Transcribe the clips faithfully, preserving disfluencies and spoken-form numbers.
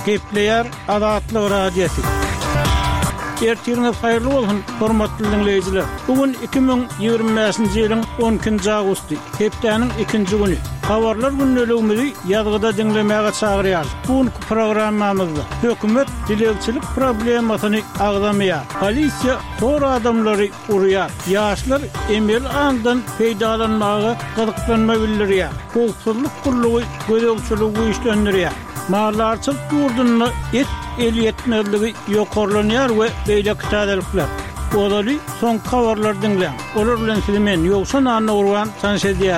Gepleyer Adatlı Radyosu. Ertiriniz hayırlı olsun, hormatly dinleyijiler. Bugün iki bin ýygrimi beşinji ýylyň on ikinji agusty, hepdeniň ikinji güni. Habarlar günneligimizi ýazgyda dinlemäge çagyrýar. Bu programmamyzda hökümet dilegçilik problemasyny agdamaýar. Polisiýa tor adamlary urýar. Ýaşlar emel andan peýdalanmagy gyzyklanma bildirýär. Howpsuzlyk gurlugy gözegçiligi işlendirýär. Mallarçylyk ýurduny et el yetmezligi ýokarlanýar we beýle kitadelikler. Olaly son habarlar dinleň. Olar bilen sizimen ýoksa nanny urwan tanşedýär.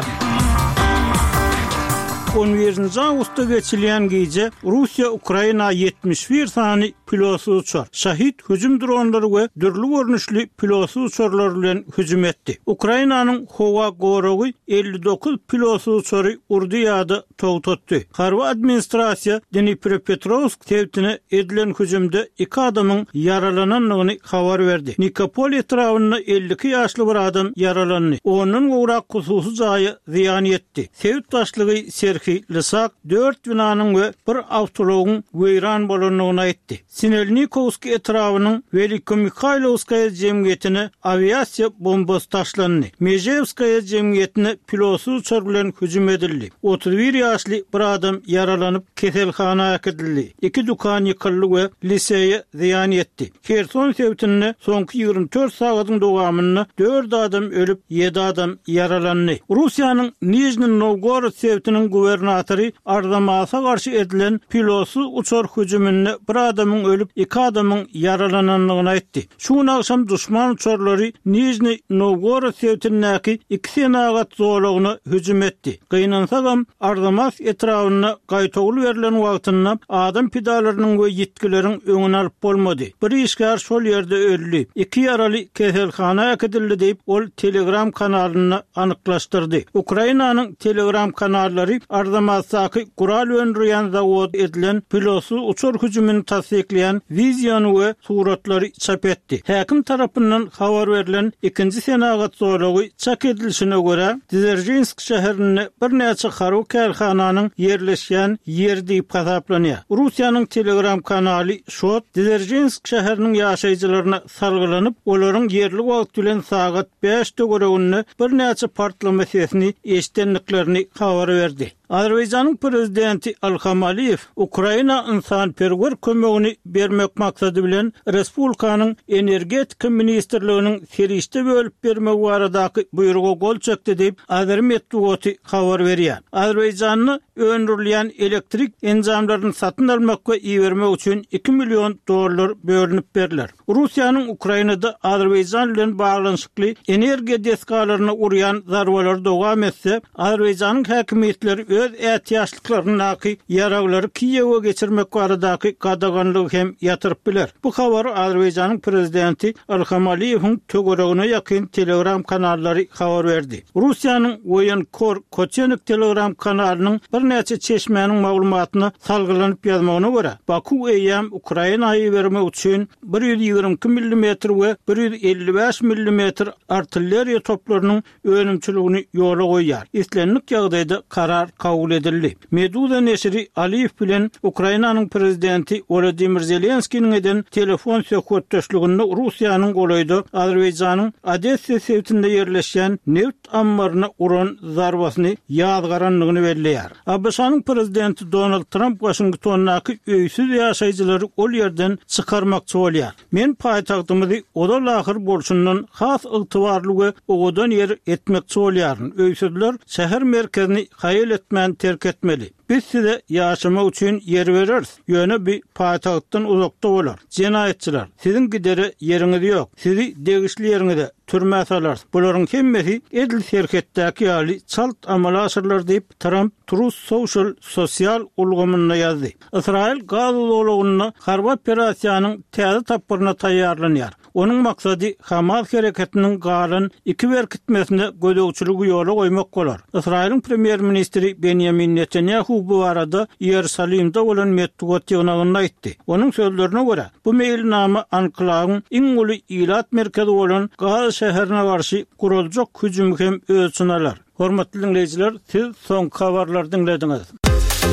on birinji awgustda geçilen gece Russiya Ukraina yetmiş bir sany pilotsuz uçar. Şahit hüjüm dronlary we dürli görnüşli pilotsuz uçarlar bilen hüjüm etdi. Ukrainanyň howa gorogy elli dokuz pilotsuz uçary urdy ýa-da togtatdy. Harwa administrasiýa Dnipropetrovsk täwtine edilen hüjümde iki adamyň yaralananyny habar berdi. Nikopol etrawyna elli iki ýaşly bir adam yaralandy. Onuň gowrak hususy jaýy ziýan etdi. Täwt başlygy Serhiy Lysak dört binanyň we bir awtologyň weýran bolanyny aýtdy. Sinelnikovski etrawynyň Velikomikhailovskaya jemgyýetine aviasiýa bombasy taşlandy. Mejevskaya jemgyýetine pilotsuz uçar bilen hüjüm edildi. otuz bir ýaşly bir adam yaralanyp keselhanaga äkidildi. İki dukan ýykyldy we liseýe ziýan etdi. Kherson täwtine soňky ýygrimi dört sagatyň dowamyny dört adam ölüp ýedi adam yaralandy. Russiýanyň Nijni Novgorod täwtiniň gubernatory Arzamas'a garşy edilen pilotsuz uçar hüjüminde bir adamyň ölüp iki adamyň yaralananyny aýtdy. Şu gün akşam düşman uçarlary Nijni Novgorod täwtinäki iki senagat zowlagyny hüjüm etdi. Gynansagam Arzamas etrawyna gaýtagyl berilen wagtynda adam pidalarynyň we ýetkileriň öňüni alyp bolmady. Bir işgär şol ýerde öldü. İki ýaraly keselhanaga äkidildi diýip ol Telegram kanalyny anyklaşdyrdy. Ukrainanyň Telegram kanallary Arzamas'taky gural öndürýän zawod edilen pilotsuz uçar hüjümini tasdikleyen vizyonu we suratlary çap etdi. Häkim tarapyndan habar berilen ikinji senagat zowlagy çak edilişine görä Dzержинск şäherinde bir näçe harw karhananyň yerleşýän ýeri diýip hasaplanýar. Russiýanyň Telegram kanaly şo Dzержинск şäheriniň ýaşaýjylaryna salgylanyp olaryň yerli wagt bilen sagat beşde göregünde bir näçe partlama sesini eşitdenliklerini habar berdi. Azerbaýjanyň prezidenti Ilham Aliýew Ukraina insanperwer kömegini bermek maksady bilen respublikanyň energetika ministrliginiň serişde bölüp bermek baradaky buýruga gol çekdi diýip Azeri medeniýeti habar berýär. Azerbaýjanyň öndürilýän elektrik enjamlaryny satyn almak we iýermek üçin iki million dollar bölünip berilýär. Russiýanyň Ukrainada Azerbaýjan bilen baglanyşykly energiýa deskalaryna urýan zarbalar dowam etse, Azerbaýjanyň häkimetleri öz ätýaşlyklaryny ýaraglary Kiýewe geçirmek baradaky gadaganlygy hem ýatyryp biler. Bu habary Azerbaýjanyň prezidenti Ilham Aliýewiň töweregine ýakyn Telegram kanallary habar berdi. Russiýanyň Voyenkor Koçenik Telegram kanalynyň bir näçe çeşmenin maglumatyny salgylanyp ýazmagyna görä, Baku eýam Ukrainaýa bermek üçin bir ýüz ýygrimi iki millimetr we bir ýüz elli beş millimetr artilleriýa toplarynyň önümçiligini ýola goýýar. Islenlik ýagdaýda karar kabul edildi. Meduza neşri Aliýew bilen Ukrainanyň prezidenti Volodymyr Zelenskiň eden telefon söhbetdeşliginde Russiýanyň golayda Azerbaýjanyň Odessa täwtinde ýerleşýän neft ambaryna uran zarbasyny ýazgaranlygyny belleýär. A B S-nyň prezidenti Donald Trump Washingtondaky öýsüz ýaşaýjylary ol ýerden çykarmakçy bolýar. Men paýtagtymyzy oda lahyr bolşundan has ygtybarly we ogadan ýer etmekçi bolýaryn. Öýsüzler şäher merkezini haýal etmän terk etmeli. Biz size ýaşamak üçin yer bereriz. Ýöne bir paýtagtdan uzakda bolar. Jenaýetçiler, sizin gidere ýeriňiz ýok. Sizi degişli ýeriňizde türme salar. Bularyň hemmesi edil şerketdäki ýaly çalt amal aşyrlar diýip Trump Truth Social sosial ulgamyna ýazdy. Israil gaz dowlagyny harba operasiýanyň täze tapyryna taýýarlanýar. Onun maksady Hamas hereketiniň galan iki berkitmesine gödөгçüligi ýola goýmak bolar. Israilň premier ministri Benjamin Netanyahu bu arada Ýerusalimde bolan medeniýet ýygynyny aýtdy. Onuň sözlerine görä, bu meýilnama anklawyň iň uly ilat merkezi bolan Gaz şäherine garşy guraljak hüjüm hem ölçünalar. Hormatly dinleyijiler, siz soň habarlar dinlediňiz.